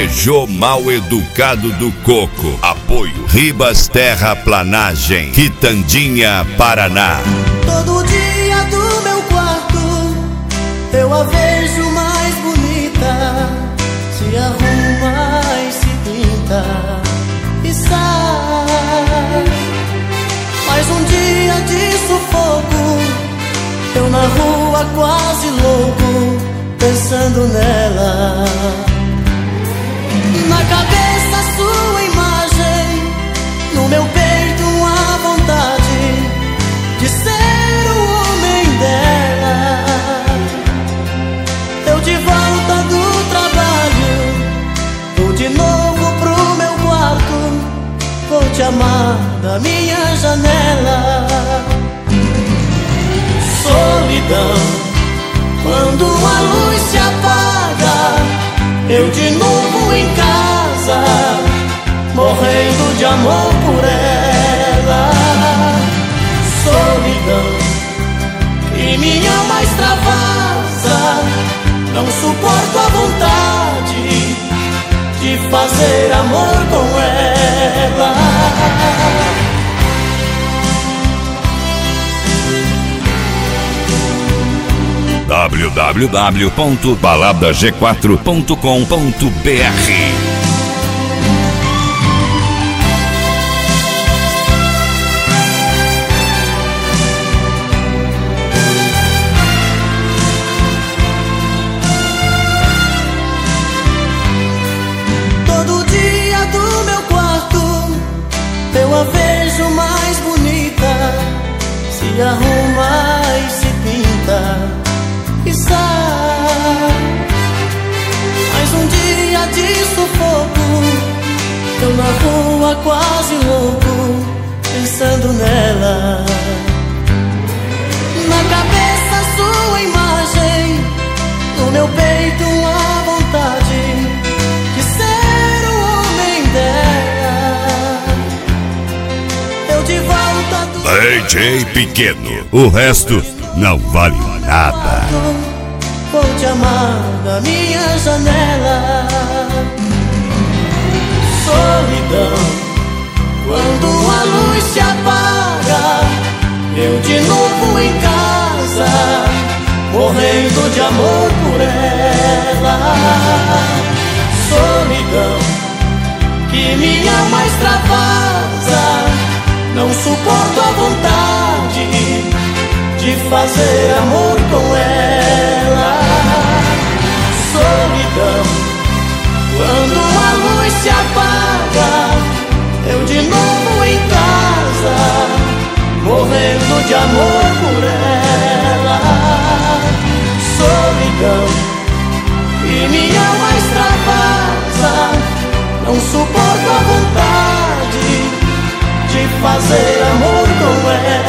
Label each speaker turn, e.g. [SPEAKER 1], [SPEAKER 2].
[SPEAKER 1] Peugeot Mal Educado do Coco. Apoio Ribas Terraplanagem, Quitandinha, Paraná.
[SPEAKER 2] Todo dia do meu quarto eu a vejo mais bonita, se arruma e se pinta e sai. Mais um dia de sufoco, eu na rua quase louco, pensando nela. Na cabeça sua imagem, no meu peito a vontade de ser o homem dela. Eu de volta do trabalho, vou de novo pro meu quarto, vou te amar da minha janela. Solidão, quando a luz se apaga, eu de novo em casa, morrendo de amor por ela. Solidão, que minha alma extravasa, não suporto a vontade de fazer amor com ela.
[SPEAKER 1] www.baladag4.com.br.
[SPEAKER 2] Todo dia do meu quarto eu a vejo mais bonita, se arruma e se pinta e sai. Mais um dia de sufoco, eu na rua quase louco, pensando nela. Na cabeça sua imagem, no meu peito a vontade de ser o homem dela. Eu de volta do
[SPEAKER 1] DJ Pequeno, o resto não vale nada.
[SPEAKER 2] vou te amar da minha janela. Solidão, quando a luz se apaga, eu de novo em casa, morrendo de amor por ela. Solidão, que minha alma extravasa, não suporto a vontade de fazer amor com ela. Solidão, quando a luz se apaga, eu de novo em casa, morrendo de amor por ela. Solidão, e minha alma extravasa, não suporto a vontade de fazer amor com ela.